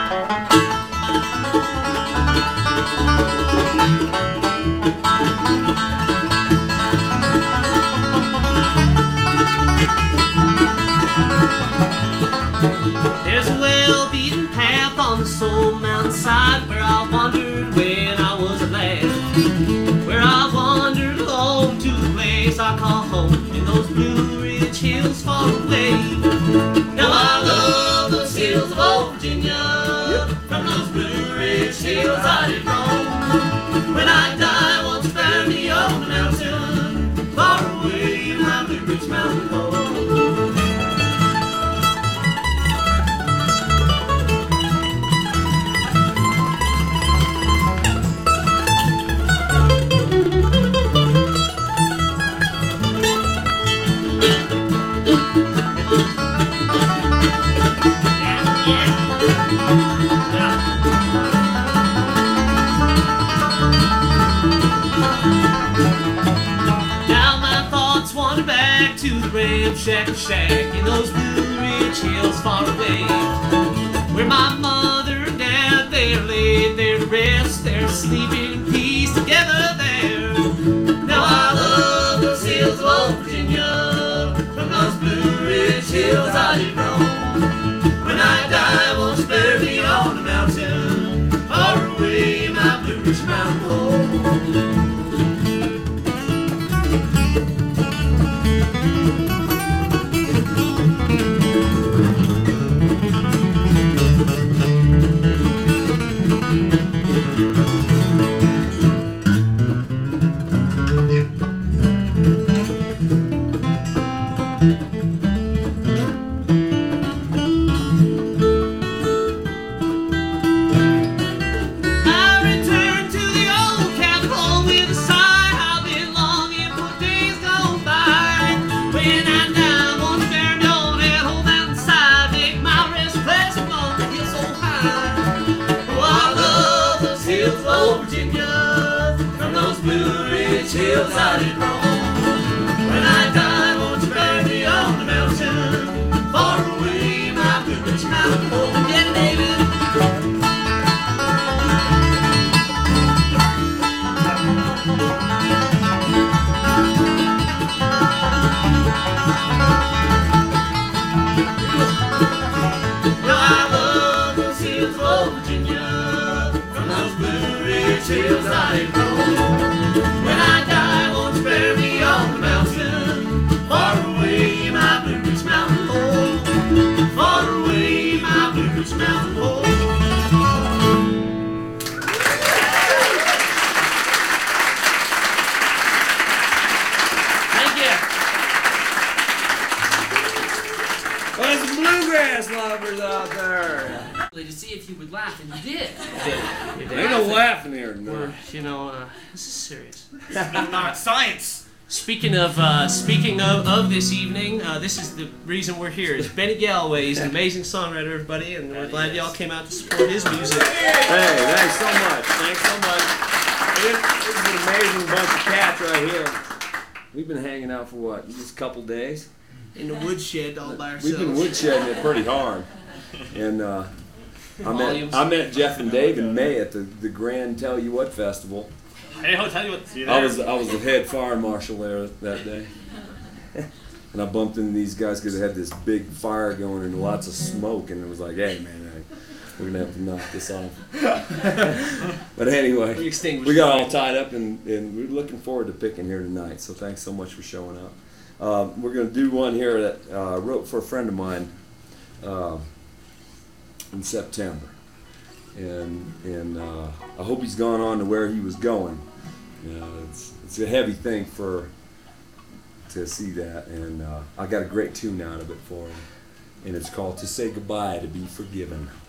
There's a well-beaten path on the Soul Mountainside where I wandered when I was a lad, where I wandered alone to the place I call home in those Blue Ridge hills far away. Now I love those hills of old Virginia, from those Blue Ridge hills I did roam. When I die, won't you bury me on the mountain, far away in my Blue Ridge mountain home. Now my thoughts wander back to the ramshackle shack in those Blue Ridge hills far away, where my mother and dad, they're laid there to rest, they're sleeping in peace together there. Now I love those hills of old Virginia, from those Blue Ridge hills I did roam. When I die, won't you bury me on the mountain, far away in my Blue Ridge mountain home. Virginia, from those Blue Ridge hills I did roam. When I die, won't you bury me on the mountain, far away, my Blue Ridge mountain home. Yeah, David. Now I love those hills of old Virginia, from those Blue Ridge hills I did roam. When I die, won't you bury me on the mountain, far away, my Blue Ridge mountain home, far away, my Blue Ridge mountain home. Thank you. Well, there's some bluegrass lovers out there. To see if you would laugh, and you did. You did. Ain't no laughing here, no. You know, this is serious. Not science. Speaking of this evening, this is the reason we're here. Is Benny Galloway. He's an amazing songwriter, everybody, and we're glad y'all came out to support his music. Hey, thanks so much. Thanks so much. This is an amazing bunch of cats right here. We've been hanging out for what, just a couple days? In the woodshed all by ourselves. We've been woodshedding it pretty hard. And I met Jeff and Dave in May at the Grand Tell You What Festival. Hey, I'll tell you what. I was the head fire marshal there that day. And I bumped into these guys because they had this big fire going and lots of smoke, and it was like, hey man, we're gonna have to knock this off. But anyway, we got all tied up, and we're looking forward to picking here tonight. So thanks so much for showing up. We're gonna do one here that I wrote for a friend of mine in September, and I hope he's gone on to where he was going. It's a heavy thing to see that, and I got a great tune out of it for him, and it's called "To Say Goodbye to Be Forgiven."